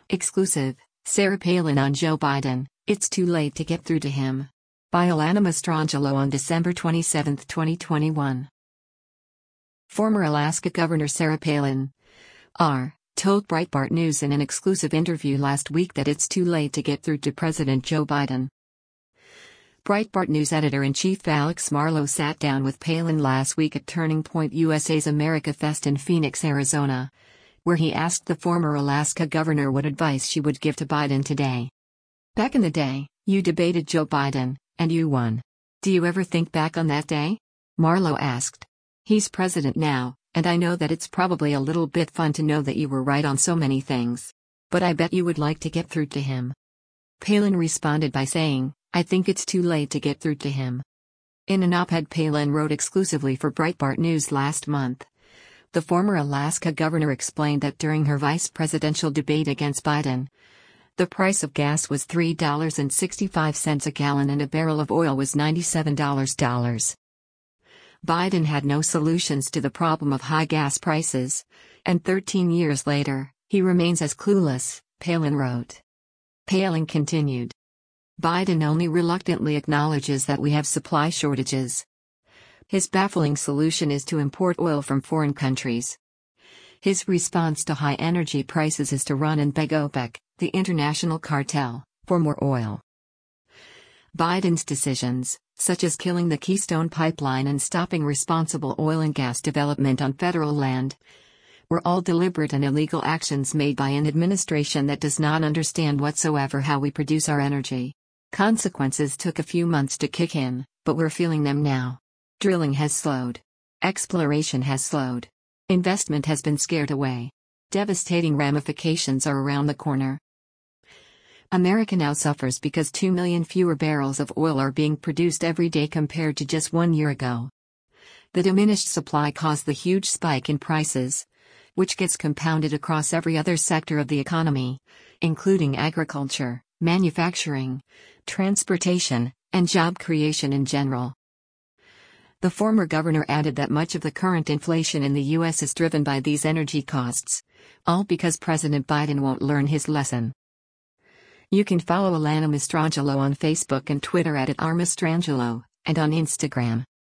Exclusive, Sarah Palin on Joe Biden, "It's too late to get through to him." By Alana Mastrangelo on December 27, 2021. Former Alaska Governor Sarah Palin told Breitbart News in an exclusive interview last week that it's too late to get through to President Joe Biden. Breitbart News editor-in-chief Alex Marlow sat down with Palin last week at Turning Point USA's America Fest in Phoenix, Arizona, where he asked the former Alaska governor what advice she would give to Biden today. "Back in the day, you debated Joe Biden, and you won. Do you ever think back on that day?" Marlow asked. "He's president now, and I know that it's probably a little bit fun to know that you were right on so many things. But I bet you would like to get through to him." Palin responded by saying, "I think it's too late to get through to him." In an op-ed Palin wrote exclusively for Breitbart News last month, the former Alaska governor explained that during her vice presidential debate against Biden, the price of gas was $3.65 a gallon and a barrel of oil was $97. Biden had no solutions to the problem of high gas prices, and 13 years later, he remains as clueless, Palin wrote. Palin continued. "Biden only reluctantly acknowledges that we have supply shortages. His baffling solution is to import oil from foreign countries. His response to high energy prices is to run and beg OPEC, the international cartel, for more oil." Biden's decisions, such as killing the Keystone Pipeline and stopping responsible oil and gas development on federal land, were all deliberate and illegal actions made by an administration that does not understand whatsoever how we produce our energy. Consequences took a few months to kick in, but we're feeling them now. Drilling has slowed. Exploration has slowed. Investment has been scared away. Devastating ramifications are around the corner. America now suffers because 2 million fewer barrels of oil are being produced every day compared to just 1 year ago. The diminished supply caused the huge spike in prices, which gets compounded across every other sector of the economy, including agriculture, manufacturing, transportation, and job creation in general. The former governor added that much of the current inflation in the U.S. is driven by these energy costs, all because President Biden won't learn his lesson. You can follow Alana Mastrangelo on Facebook and Twitter @RMastrangelo, and on Instagram.